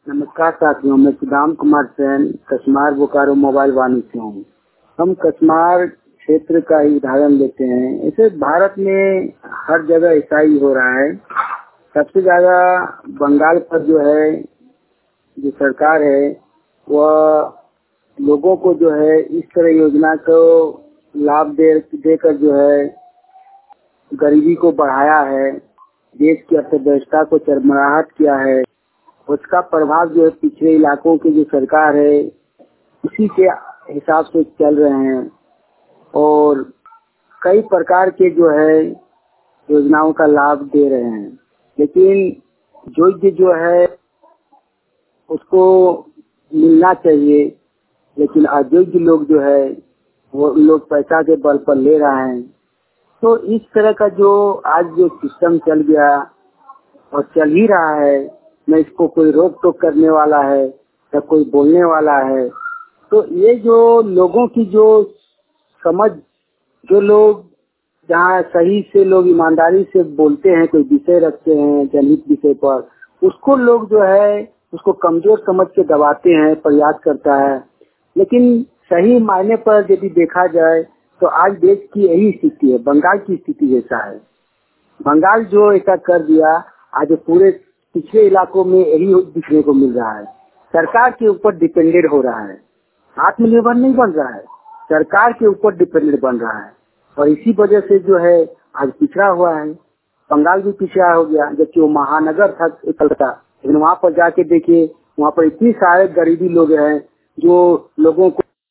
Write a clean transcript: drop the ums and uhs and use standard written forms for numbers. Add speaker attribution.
Speaker 1: नमस्कार साथियों, मैं सुदाम कुमार सेन कस्मार बोकारो मोबाइल वाणी से हूँ। हम कस्मार क्षेत्र का ही उदाहरण लेते हैं। ऐसे भारत में हर जगह ऐसा ही हो रहा है। सबसे ज्यादा बंगाल पर जो सरकार है वह लोगों को इस तरह योजना को लाभ देकर गरीबी को बढ़ाया है, देश की अर्थव्यवस्था को चरमराहट किया है। उसका प्रभाव पिछड़े इलाकों की जो सरकार है उसी के हिसाब से चल रहे हैं और कई प्रकार के योजनाओं का लाभ दे रहे हैं। लेकिन जो है उसको मिलना चाहिए, लेकिन अयोग्य लोग वो लोग पैसा के बल पर ले रहे हैं। तो इस तरह का आज सिस्टम चल गया और चल ही रहा है, न इसको कोई रोक टोक करने वाला है न कोई बोलने वाला है। तो ये लोगों की समझ, जो लोग जहाँ सही से लोग ईमानदारी से बोलते हैं, कोई विषय रखते हैं जनहित विषय पर, उसको लोग उसको कमजोर समझ के दबाते हैं, प्रयास करता है। लेकिन सही मायने पर यदि देखा जाए तो आज देश की यही स्थिति है, बंगाल की स्थिति जैसा है। बंगाल ऐसा कर दिया, आज पूरे पिछले इलाकों में यही दिखने को मिल रहा है। सरकार के ऊपर डिपेंडेंट हो रहा है, आत्मनिर्भर नहीं बन रहा है, सरकार के ऊपर डिपेंडेंट बन रहा है। और इसी वजह से आज पिछड़ा हुआ है। बंगाल भी पिछड़ा हो गया, जबकि वो महानगर था कलकत्ता, लेकिन वहाँ पर जाके देखिए, वहाँ पर इतनी सारे गरीबी लोग हैं जो लोगों को